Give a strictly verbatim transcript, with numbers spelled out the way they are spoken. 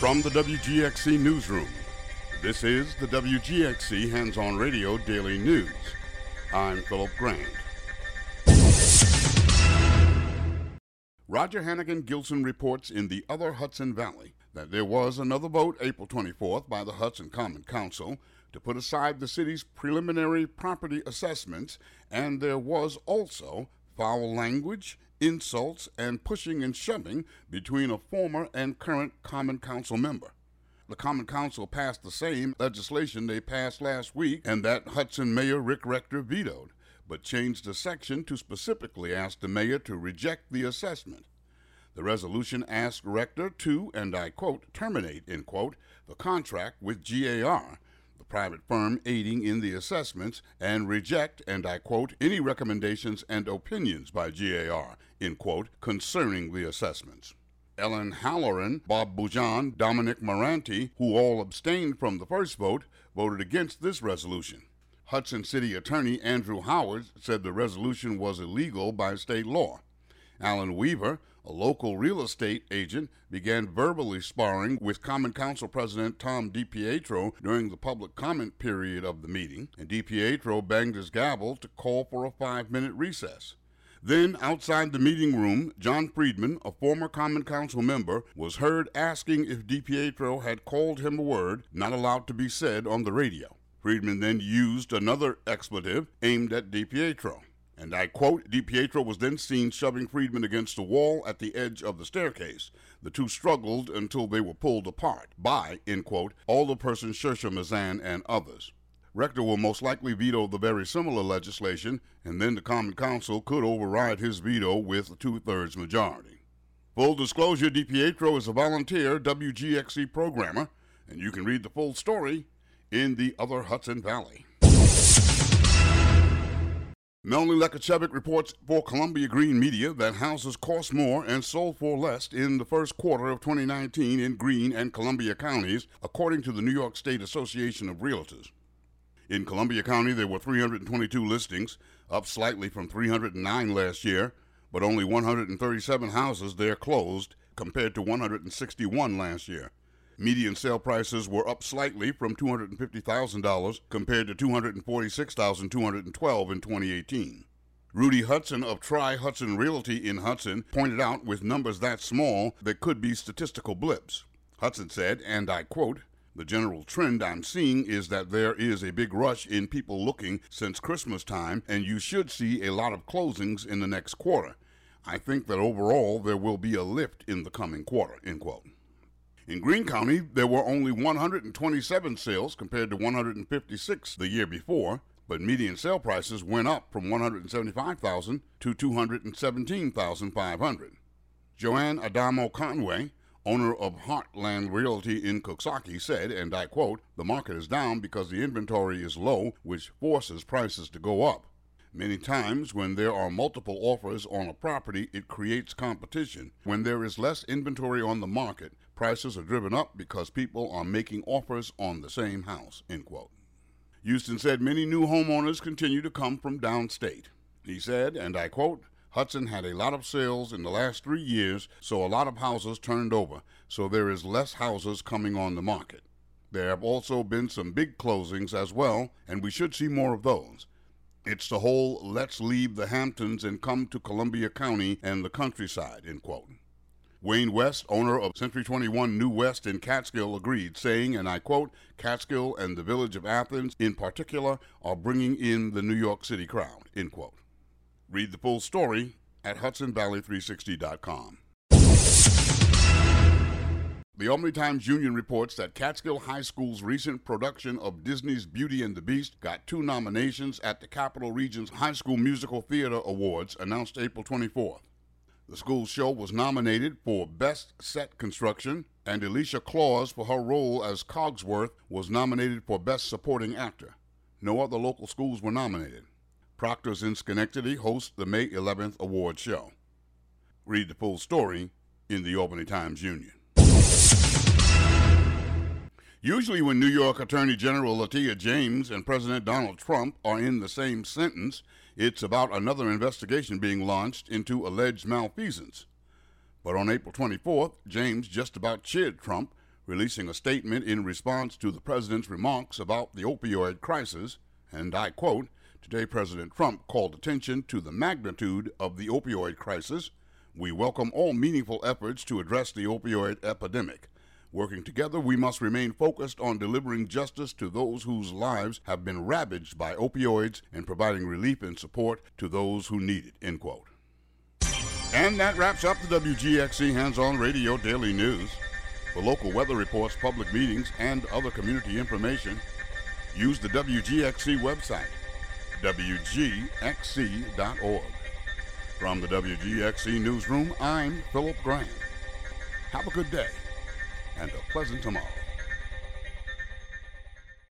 From the W G X C Newsroom, this is the W G X C Hands-On Radio Daily News. I'm Philip Grant. Roger Hannigan Gilson reports in the Other Hudson Valley that there was another vote April twenty-fourth by the Hudson Common Council to put aside the city's preliminary property assessments, and there was also foul language, insults, and pushing and shoving between a former and current Common Council member. The Common Council passed the same legislation they passed last week and that Hudson Mayor Rick Rector vetoed, but changed the section to specifically ask the mayor to reject the assessment. The resolution asked Rector to, and I quote, terminate, end quote, the contract with G A R, the private firm aiding in the assessments, and reject, and I quote, any recommendations and opinions by G A R, end quote, concerning the assessments. Ellen Halloran, Bob Bujan, Dominic Moranti, who all abstained from the first vote, voted against this resolution. Hudson City Attorney Andrew Howard said the resolution was illegal by state law. Alan Weaver, a local real estate agent, began verbally sparring with Common Council President Tom DiPietro during the public comment period of the meeting, and DiPietro banged his gavel to call for a five-minute recess. Then, outside the meeting room, John Friedman, a former Common Council member, was heard asking if DiPietro had called him a word not allowed to be said on the radio. Friedman then used another expletive aimed at DiPietro. And I quote, DiPietro was then seen shoving Friedman against the wall at the edge of the staircase. The two struggled until they were pulled apart by, end quote, Alderperson Shersha Mazan and others. Rector will most likely veto the very similar legislation, and then the Common Council could override his veto with a two-thirds majority. Full disclosure, DiPietro is a volunteer W G X C programmer, and you can read the full story in the Other Hudson Valley. Melanie Lekachevik reports for Columbia Green Media that houses cost more and sold for less in the first quarter of twenty nineteen in Greene and Columbia counties, according to the New York State Association of Realtors. In Columbia County, there were three hundred twenty-two listings, up slightly from three hundred nine last year, but only one hundred thirty-seven houses there closed, compared to one hundred sixty-one last year. Median sale prices were up slightly from two hundred fifty thousand dollars compared to two hundred forty-six thousand two hundred twelve dollars in twenty eighteen. Rudy Hudson of Tri Hudson Realty in Hudson pointed out with numbers that small, there could be statistical blips. Hudson said, and I quote, the general trend I'm seeing is that there is a big rush in people looking since Christmas time, and you should see a lot of closings in the next quarter. I think that overall there will be a lift in the coming quarter, end quote. In Greene County, there were only one hundred twenty-seven sales compared to one hundred fifty-six the year before, but median sale prices went up from one hundred seventy-five thousand dollars to two hundred seventeen thousand five hundred dollars. Joanne Adamo Conway, owner of Heartland Realty in Coxsackie, said, and I quote, the market is down because the inventory is low, which forces prices to go up. Many times when there are multiple offers on a property, it creates competition. When there is less inventory on the market, prices are driven up because people are making offers on the same house, end quote. Houston said many new homeowners continue to come from downstate. He said, and I quote, Hudson had a lot of sales in the last three years, so a lot of houses turned over, so there is less houses coming on the market. There have also been some big closings as well, and we should see more of those. It's the whole let's leave the Hamptons and come to Columbia County and the countryside, end quote. Wayne West, owner of Century twenty-one New West in Catskill, agreed, saying, and I quote, Catskill and the village of Athens in particular are bringing in the New York City crowd, end quote. Read the full story at Hudson Valley three sixty dot com. The Albany Times-Union reports that Catskill High School's recent production of Disney's Beauty and the Beast got two nominations at the Capital Region's High School Musical Theater Awards, announced April twenty-fourth. The school's show was nominated for Best Set Construction, and Alicia Claus, for her role as Cogsworth, was nominated for Best Supporting Actor. No other local schools were nominated. Proctor's in Schenectady hosts the May eleventh award show. Read the full story in the Albany Times-Union. Usually when New York Attorney General Letitia James and President Donald Trump are in the same sentence, it's about another investigation being launched into alleged malfeasance. But on April twenty-fourth, James just about cheered Trump, releasing a statement in response to the president's remarks about the opioid crisis, and I quote, "Today President Trump called attention to the magnitude of the opioid crisis. We welcome all meaningful efforts to address the opioid epidemic. Working together, we must remain focused on delivering justice to those whose lives have been ravaged by opioids and providing relief and support to those who need it," end quote. And that wraps up the W G X C Hands-On Radio Daily News. For local weather reports, public meetings, and other community information, use the W G X C website, W G X C dot org. From the W G X C Newsroom, I'm Philip Grant. Have a good day and a pleasant tomorrow.